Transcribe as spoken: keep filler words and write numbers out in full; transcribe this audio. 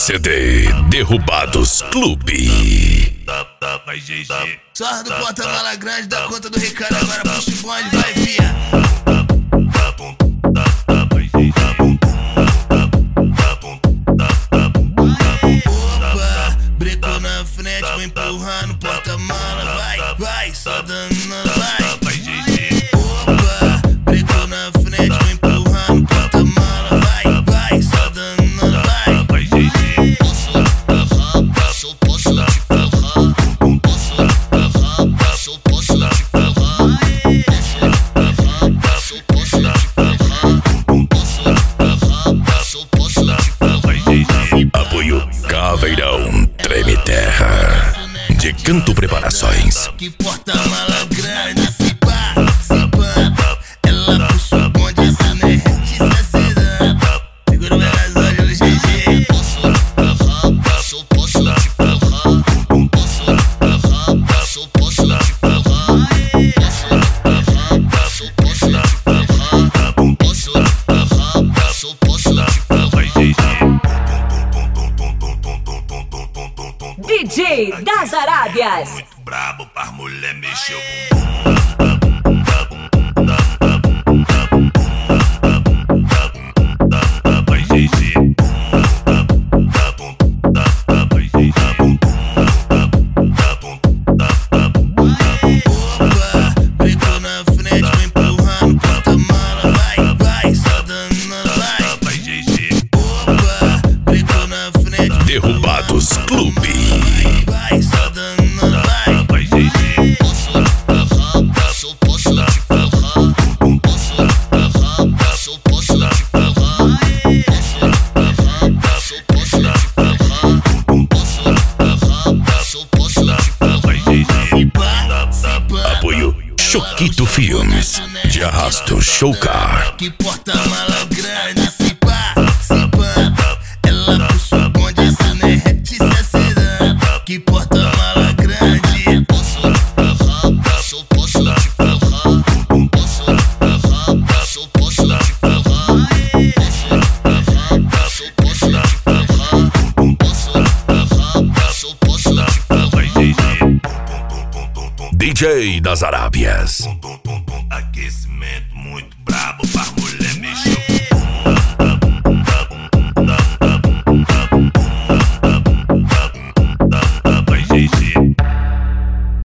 C D Derrubados Clube. Sorra do porta-mala grande, dá conta do Ricardo, agora puxa o bonde, vai via. Opa, brecou na frente, vou empurrando porta-mala, vai, vai, só dando, vai. Opa, brecou na frente, vou empurrando porta-mala, vai, vai, só dando, vai. Posso agarrar, posso, posso te empurrar. Posso agarrar, posso, posso te empurrar. Posso agarrar, posso, posso te empurrar. Posso agarrar, posso, posso te empurrar. Apoio Caveirão Treme Terra de Canto Preparações. Que porta-mala grande, se pá, se pá. Ela puxa o bonde, essa nerete, essa sedã. Segura o gasóleo no G G. Posso agarrar, posso, posso te empurrar. Posso agarrar, posso, posso te empurrar. Posso agarrar, posso, posso te empurrar. Posso agarrar, posso, posso te empurrar. D J das Arábias. Muito brabo pra mulher mexer o bumbum. Opa, brecou na frente, vou empurrando porta-mala, vai, vai, só dando, vai. Opa, brecou na frente, Derrubados Clube. vai, só dando, vai. Posso agarrar, posso, posso te empurrar. Posso agarrar, posso, posso te empurrar. Posso agarrar, posso, posso te empurrar. Posso agarrar, posso, posso te empurrar. Se pá, se pá. Apoio Choquito Filmes de Arrasto Showcar. Que porta-mala grande, se pá, se pá. Ela puxa o bonde, essa nerete, essa sedã. Que porta-mala grande. Posso agarrar, posso, posso te empurrar. Posso agarrar, posso, posso te empurrar. Posso agarrar, posso, posso te empurrar. Posso agarrar, posso, posso te empurrar. D J das Arábias. Aquecimento muito